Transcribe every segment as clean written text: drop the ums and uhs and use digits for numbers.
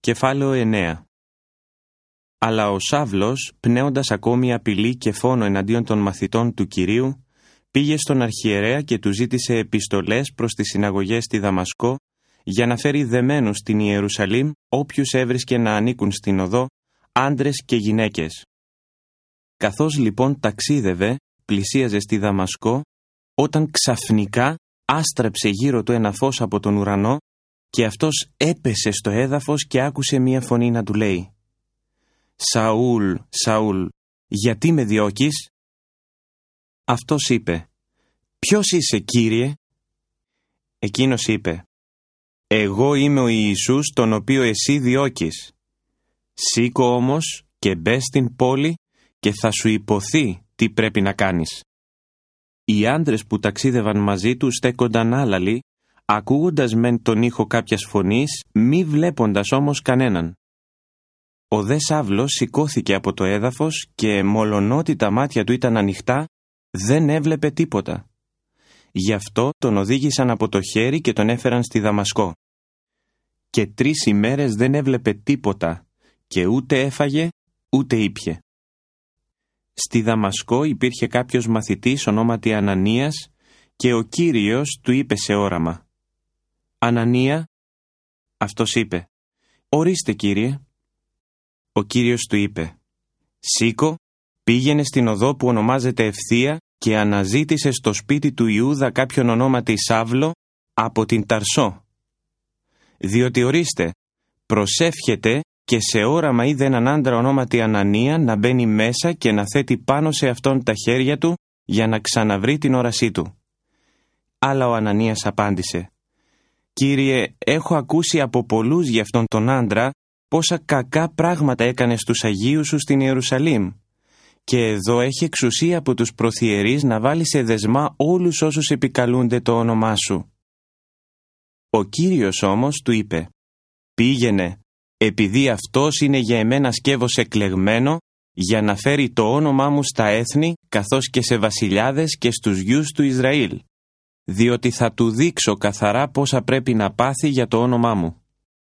Κεφάλαιο 9. Αλλά ο Σαύλος, πνέοντας ακόμη απειλή και φόνο εναντίον των μαθητών του Κυρίου, πήγε στον αρχιερέα και του ζήτησε επιστολές προς τις συναγωγές στη Δαμασκό για να φέρει δεμένους στην Ιερουσαλήμ όποιους έβρισκε να ανήκουν στην οδό, άντρες και γυναίκες. Καθώς λοιπόν ταξίδευε, πλησίαζε στη Δαμασκό, όταν ξαφνικά άστραψε γύρω του ένα φως από τον ουρανό και αυτός έπεσε στο έδαφος και άκουσε μία φωνή να του λέει: «Σαούλ, Σαούλ, γιατί με διώκεις?» Αυτός είπε: «Ποιος είσαι, Κύριε?» Εκείνος είπε: «Εγώ είμαι ο Ιησούς τον οποίο εσύ διώκεις. Σήκω όμως και μπες στην πόλη και θα σου υποθεί τι πρέπει να κάνεις». Οι άντρες που ταξίδευαν μαζί του στέκονταν άλαλοι, ακούγοντας μεν τον ήχο κάποιας φωνής, μη βλέποντας όμως κανέναν. Ο δε Σαύλος σηκώθηκε από το έδαφος και μολονότι τα μάτια του ήταν ανοιχτά, δεν έβλεπε τίποτα. Γι' αυτό τον οδήγησαν από το χέρι και τον έφεραν στη Δαμασκό. Και 3 ημέρες δεν έβλεπε τίποτα και ούτε έφαγε ούτε ήπιε. Στη Δαμασκό υπήρχε κάποιος μαθητής ονόματι Ανανίας και ο Κύριος του είπε σε όραμα: «Ανανία?» Αυτός είπε: «Ορίστε, Κύριε». Ο Κύριος του είπε: «Σήκω, πήγαινε στην οδό που ονομάζεται Ευθεία και αναζήτησε στο σπίτι του Ιούδα κάποιον ονόματι Σαύλο από την Ταρσό. Διότι ορίστε, προσεύχεται και σε όραμα είδε έναν άντρα ονόματι Ανανία να μπαίνει μέσα και να θέτει πάνω σε αυτόν τα χέρια του για να ξαναβρει την όρασή του». Αλλά ο Ανανίας απάντησε: «Κύριε, έχω ακούσει από πολλούς για αυτόν τον άντρα πόσα κακά πράγματα έκανε στους Αγίους σου στην Ιερουσαλήμ. Και εδώ έχει εξουσία από τους προθιερείς να βάλει σε δεσμά όλους όσους επικαλούνται το όνομά σου». Ο Κύριος όμως του είπε: «Πήγαινε, επειδή αυτός είναι για εμένα σκεύος εκλεγμένο, για να φέρει το όνομά μου στα έθνη, καθώς και σε βασιλιάδες και στους γιους του Ισραήλ, διότι θα του δείξω καθαρά πόσα πρέπει να πάθει για το όνομά μου».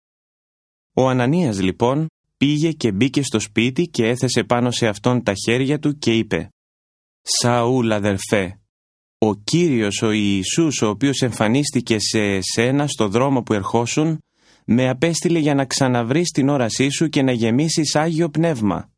Ο Ανανίας λοιπόν πήγε και μπήκε στο σπίτι και έθεσε πάνω σε αυτόν τα χέρια του και είπε: «Σαούλ, αδερφέ, ο Κύριος ο Ιησούς, ο οποίος εμφανίστηκε σε εσένα στο δρόμο που ερχόσουν, με απέστειλε για να ξαναβρεις την όρασή σου και να γεμίσεις Άγιο Πνεύμα».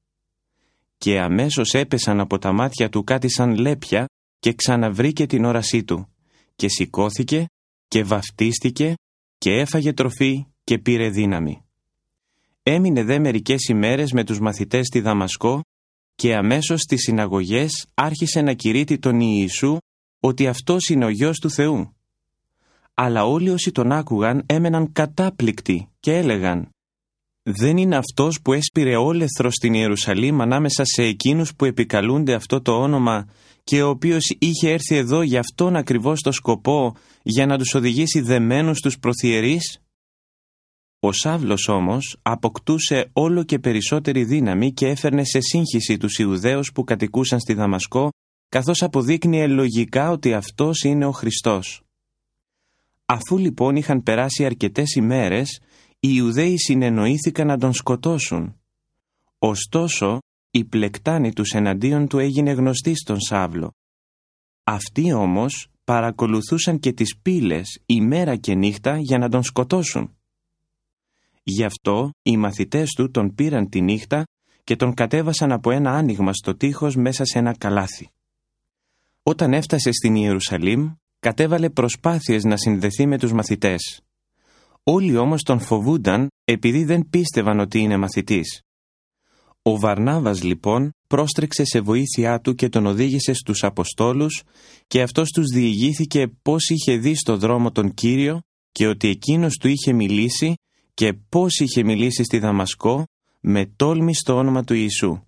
Και αμέσως έπεσαν από τα μάτια του κάτι σαν λέπια και ξαναβρήκε την όρασή του και σηκώθηκε και βαφτίστηκε και έφαγε τροφή και πήρε δύναμη. Έμεινε δε μερικές ημέρες με τους μαθητές στη Δαμασκό και αμέσως στις συναγωγές άρχισε να κηρύττει τον Ιησού ότι αυτός είναι ο Υιός του Θεού. Αλλά όλοι όσοι τον άκουγαν έμεναν κατάπληκτοι και έλεγαν: «Δεν είναι αυτός που έσπηρε όλεθρο στην Ιερουσαλήμ ανάμεσα σε εκείνους που επικαλούνται αυτό το όνομα και ο οποίος είχε έρθει εδώ για αυτόν ακριβώς το σκοπό, για να τους οδηγήσει δεμένους τους προθιερείς?» Ο Σαύλος όμως αποκτούσε όλο και περισσότερη δύναμη και έφερνε σε σύγχυση τους Ιουδαίους που κατοικούσαν στη Δαμασκό, καθώς αποδείκνυε λογικά ότι αυτός είναι ο Χριστός. Αφού λοιπόν είχαν περάσει αρκετές ημέρες, οι Ιουδαίοι συνεννοήθηκαν να τον σκοτώσουν. Ωστόσο, η πλεκτάνη τους εναντίον του έγινε γνωστή στον Σαύλο. Αυτοί όμως παρακολουθούσαν και τις πύλες ημέρα και νύχτα για να τον σκοτώσουν. Γι' αυτό οι μαθητές του τον πήραν τη νύχτα και τον κατέβασαν από ένα άνοιγμα στο τείχος μέσα σε ένα καλάθι. Όταν έφτασε στην Ιερουσαλήμ, κατέβαλε προσπάθειες να συνδεθεί με τους μαθητές. Όλοι όμως τον φοβούνταν επειδή δεν πίστευαν ότι είναι μαθητής. Ο Βαρνάβας λοιπόν πρόστρεξε σε βοήθειά του και τον οδήγησε στους Αποστόλους και αυτός τους διηγήθηκε πώς είχε δει στο δρόμο τον Κύριο και ότι εκείνος του είχε μιλήσει και πώς είχε μιλήσει στη Δαμασκό με τόλμη στο όνομα του Ιησού.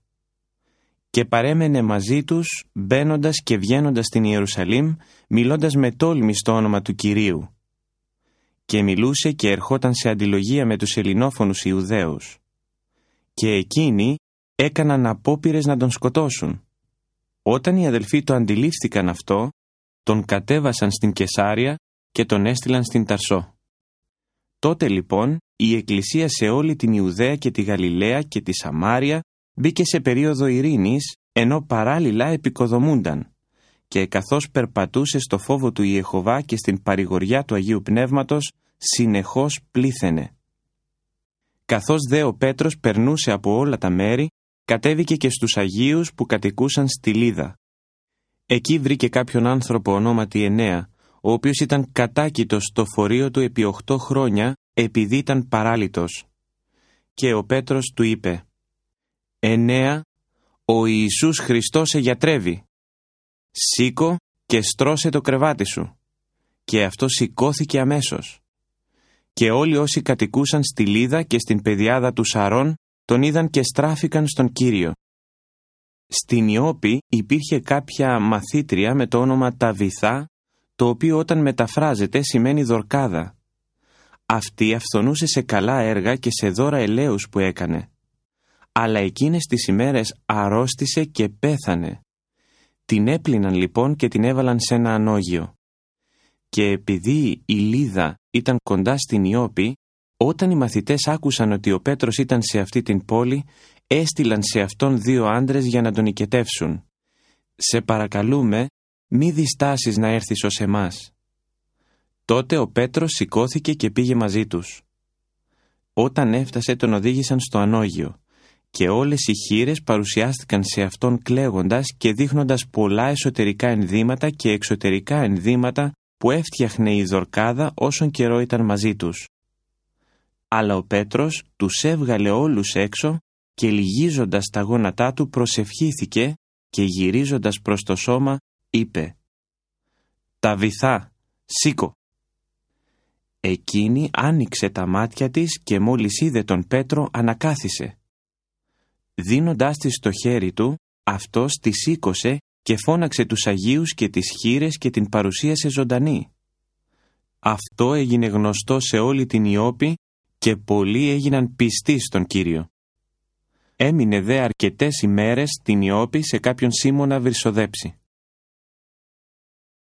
Και παρέμενε μαζί τους, μπαίνοντας και βγαίνοντας στην Ιερουσαλήμ, μιλώντας με τόλμη στο όνομα του Κυρίου. Και μιλούσε και ερχόταν σε αντιλογία με τους ελληνόφωνους Ιουδαίους. Και εκείνοι έκαναν απόπειρες να τον σκοτώσουν. Όταν οι αδελφοί το αντιλήφθηκαν αυτό, τον κατέβασαν στην Κεσάρια και τον έστειλαν στην Ταρσό. Τότε λοιπόν η Εκκλησία σε όλη την Ιουδαία και τη Γαλιλαία και τη Σαμάρια μπήκε σε περίοδο ειρήνης, ενώ παράλληλα επικοδομούνταν, και καθώς περπατούσε στο φόβο του Ιεχωβά και στην παρηγοριά του Αγίου Πνεύματος, συνεχώς πλήθαινε. Καθώς δε ο Πέτρος περνούσε από όλα τα μέρη, κατέβηκε και στους Αγίους που κατοικούσαν στη Λίδα. Εκεί βρήκε κάποιον άνθρωπο ονόματι Ενέα, ο οποίος ήταν κατάκητος στο φορείο του επί 8 χρόνια, επειδή ήταν παράλυτος. Και ο Πέτρος του είπε: «Ενέα, ο Ιησούς Χριστός σε γιατρεύει. Σήκω και στρώσε το κρεβάτι σου». Και αυτό σηκώθηκε αμέσως. Και όλοι όσοι κατοικούσαν στη Λίδα και στην πεδιάδα του Σαρών τον είδαν και στράφηκαν στον Κύριο. Στην Ιώπη υπήρχε κάποια μαθήτρια με το όνομα Ταβιθά, το οποίο όταν μεταφράζεται σημαίνει Δορκάδα. Αυτή αυθονούσε σε καλά έργα και σε δώρα ελαίους που έκανε. Αλλά εκείνες τις ημέρες αρρώστησε και πέθανε. Την έπλυναν λοιπόν και την έβαλαν σε ένα ανώγειο. Και επειδή η Λίδα ήταν κοντά στην Ιώπη, όταν οι μαθητές άκουσαν ότι ο Πέτρος ήταν σε αυτή την πόλη, έστειλαν σε αυτόν 2 άντρες για να τον οικετεύσουν. «Σε παρακαλούμε, μη διστάσεις να έρθεις ως εμάς». Τότε ο Πέτρος σηκώθηκε και πήγε μαζί τους. Όταν έφτασε τον οδήγησαν στο ανώγειο και όλες οι χήρες παρουσιάστηκαν σε αυτόν κλαίγοντας και δείχνοντας πολλά εσωτερικά ενδύματα και εξωτερικά ενδύματα που έφτιαχνε η Δορκάδα όσον καιρό ήταν μαζί τους. Αλλά ο Πέτρος τους έβγαλε όλους έξω και λυγίζοντας τα γόνατά του προσευχήθηκε και γυρίζοντας προς το σώμα είπε: «Ταβιθά, σήκω». Εκείνη άνοιξε τα μάτια της και μόλις είδε τον Πέτρο ανακάθισε. Δίνοντάς της το χέρι του, αυτός τη σήκωσε και φώναξε τους Αγίους και τις χήρες και την παρουσίασε ζωντανή. Αυτό έγινε γνωστό σε όλη την Ιώπη και πολλοί έγιναν πιστοί στον Κύριο. Έμεινε δε αρκετές ημέρες στην Ιώπη σε κάποιον Σίμωνα Βρυσοδέψη.